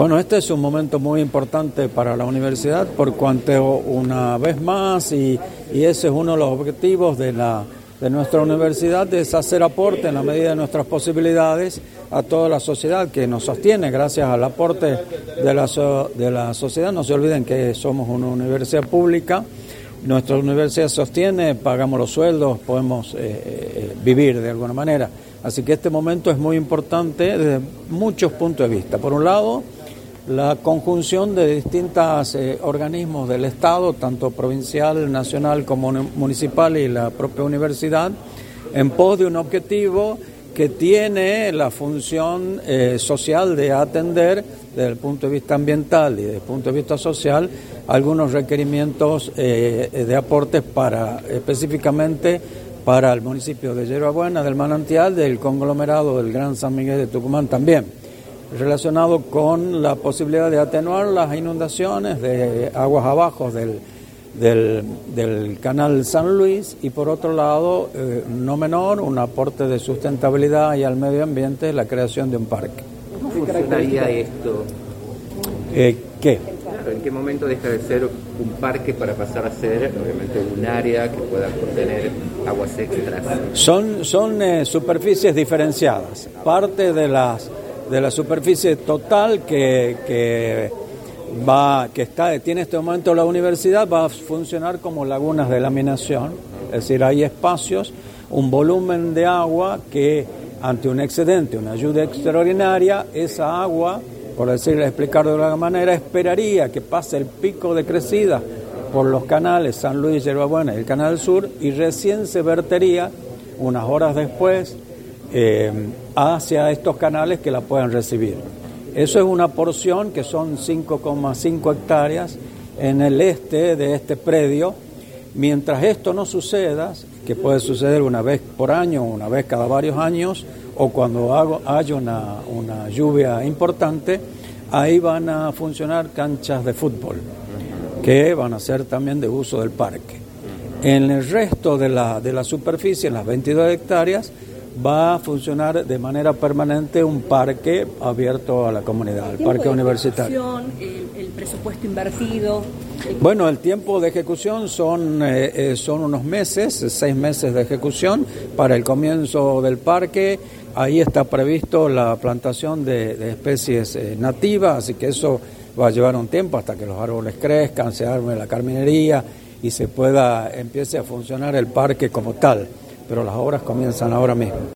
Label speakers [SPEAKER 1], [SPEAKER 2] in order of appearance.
[SPEAKER 1] Bueno, este es un momento muy importante para la universidad por cuanto una vez más, y ese es uno de los objetivos de nuestra universidad, es hacer aporte en la medida de nuestras posibilidades a toda la sociedad que nos sostiene gracias al aporte de la sociedad. No se olviden que somos una universidad pública, nuestra universidad sostiene, pagamos los sueldos, podemos vivir de alguna manera. Así que este momento es muy importante desde muchos puntos de vista. Por un lado, la conjunción de distintos organismos del Estado, tanto provincial, nacional como municipal y la propia universidad, en pos de un objetivo que tiene la función social de atender desde el punto de vista ambiental y desde el punto de vista social algunos requerimientos de aportes específicamente para el municipio de Yerba Buena, del Manantial, del conglomerado del Gran San Miguel de Tucumán también, relacionado con la posibilidad de atenuar las inundaciones de aguas abajo del canal San Luis y por otro lado, no menor, un aporte de sustentabilidad y al medio ambiente, la creación de un parque.
[SPEAKER 2] ¿Cómo funcionaría esto?
[SPEAKER 1] ¿Qué?
[SPEAKER 2] Claro, ¿en qué momento deja de ser un parque para pasar a ser, obviamente, un área que pueda contener aguas extras?
[SPEAKER 1] Son superficies diferenciadas. Parte de la superficie total que tiene este momento la universidad va a funcionar como lagunas de laminación, es decir, hay espacios, un volumen de agua que ante un excedente, una lluvia extraordinaria, esa agua, por explicarlo de alguna manera, esperaría que pase el pico de crecida por los canales San Luis, Yerba Buena y el Canal Sur y recién se vertería unas horas después hacia estos canales que la puedan recibir. Eso es una porción que son 5,5 hectáreas en el este de este predio. Mientras esto no suceda, que puede suceder una vez por año, una vez cada varios años, o cuando haya una lluvia importante, ahí van a funcionar canchas de fútbol, que van a ser también de uso del parque. En el resto de la superficie, en las 22 hectáreas, va a funcionar de manera permanente un parque abierto a la comunidad, el parque universitario.
[SPEAKER 3] El presupuesto invertido.
[SPEAKER 1] Bueno, el tiempo de ejecución son unos meses, 6 meses de ejecución para el comienzo del parque. Ahí está previsto la plantación de especies nativas, así que eso va a llevar un tiempo hasta que los árboles crezcan, se arme la carminería y empiece a funcionar el parque como tal. Pero las obras comienzan ahora mismo.